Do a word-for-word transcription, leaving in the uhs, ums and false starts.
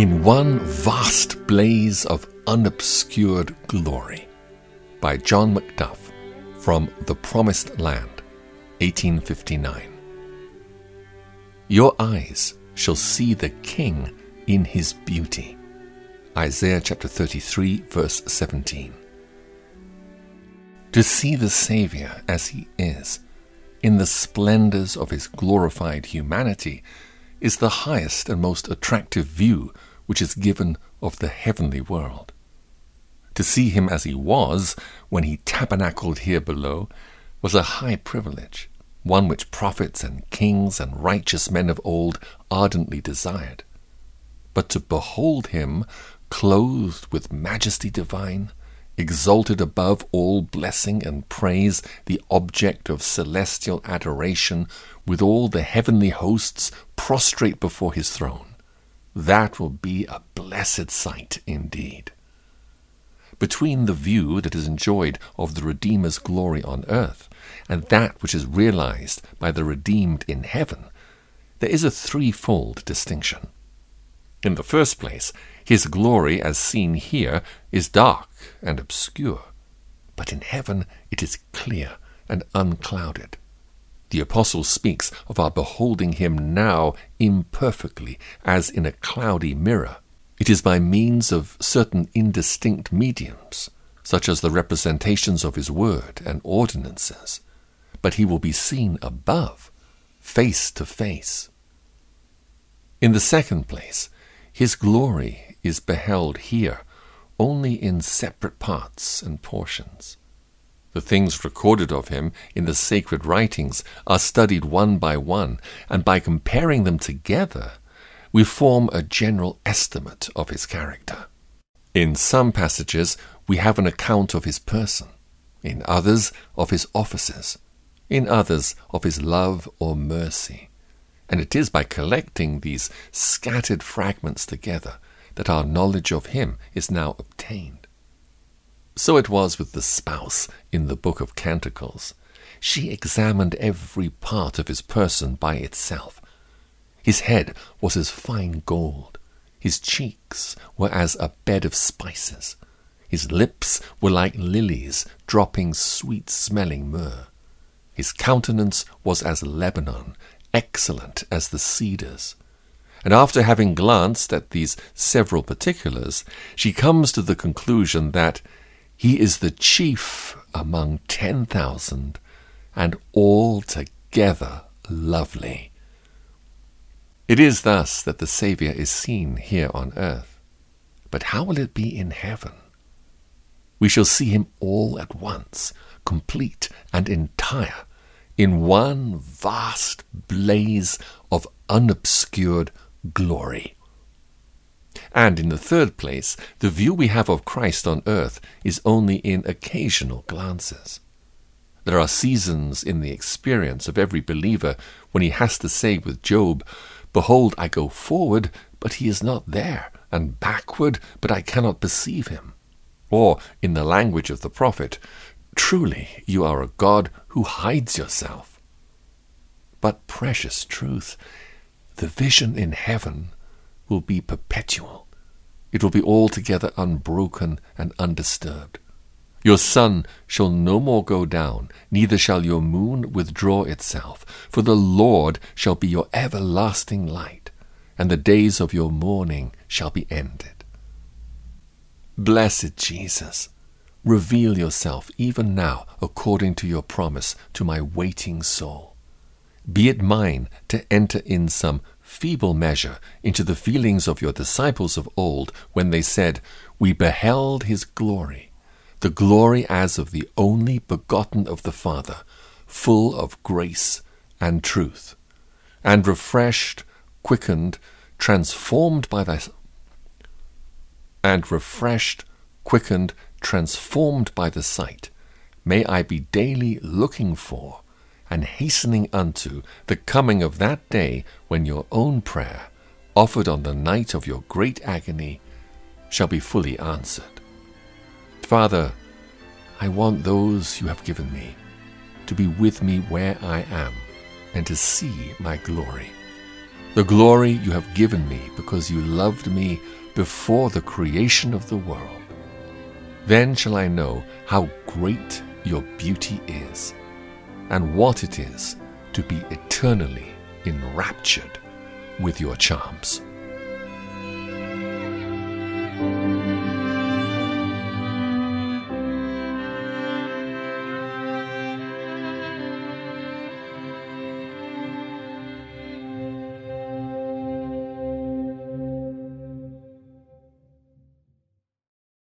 in one vast blaze of unobscured glory, by John Macduff, from The Promised Land, eighteen fifty-nine. Your eyes shall see the King in his beauty. Isaiah chapter thirty-three, verse seventeen. To see the Saviour as he is, in the splendors of his glorified humanity, is the highest and most attractive view which is given of the heavenly world. To see him as he was, when he tabernacled here below, was a high privilege, one which prophets and kings and righteous men of old ardently desired. But to behold him clothed with majesty divine, exalted above all blessing and praise, the object of celestial adoration, with all the heavenly hosts prostrate before his throne, that will be a blessed sight indeed. Between the view that is enjoyed of the Redeemer's glory on earth and that which is realized by the redeemed in heaven, there is a threefold distinction. In the first place, his glory as seen here is dark and obscure, but in heaven it is clear and unclouded. The apostle speaks of our beholding him now imperfectly, as in a cloudy mirror. It is by means of certain indistinct mediums, such as the representations of his word and ordinances, but he will be seen above, face to face. In the second place, his glory is beheld here only in separate parts and portions. The things recorded of him in the sacred writings are studied one by one, and by comparing them together, we form a general estimate of his character. In some passages we have an account of his person, in others of his offices, in others of his love or mercy, and it is by collecting these scattered fragments together that our knowledge of him is now obtained. So it was with the spouse in the book of Canticles. She examined every part of his person by itself. His head was as fine gold, his cheeks were as a bed of spices, his lips were like lilies dropping sweet-smelling myrrh, his countenance was as Lebanon, excellent as the cedars. And after having glanced at these several particulars, she comes to the conclusion that he is the chief among ten thousand, and altogether lovely. It is thus that the Saviour is seen here on earth. But how will it be in heaven? We shall see him all at once, complete and entire, in one vast blaze of unobscured glory. And in the third place, the view we have of Christ on earth is only in occasional glances. There are seasons in the experience of every believer when he has to say with Job, "Behold, I go forward, but he is not there, and backward, but I cannot perceive him." Or, in the language of the prophet, "Truly you are a God who hides yourself." But precious truth, the vision in heaven will be perpetual. It will be altogether unbroken and undisturbed. Your sun shall no more go down, neither shall your moon withdraw itself, for the Lord shall be your everlasting light, and the days of your mourning shall be ended. Blessed Jesus, reveal yourself even now according to your promise to my waiting soul. Be it mine to enter in some feeble measure into the feelings of your disciples of old when they said, "We beheld his glory, the glory as of the only begotten of the Father, full of grace and truth, and refreshed, quickened, transformed by thy and refreshed, quickened, transformed by the sight, may I be daily looking for and hastening unto the coming of that day when your own prayer, offered on the night of your great agony, shall be fully answered. Father, I want those you have given me to be with me where I am and to see my glory. the glory you have given me because you loved me before the creation of the world. Then shall I know how great your beauty is, and what it is to be eternally enraptured with your charms.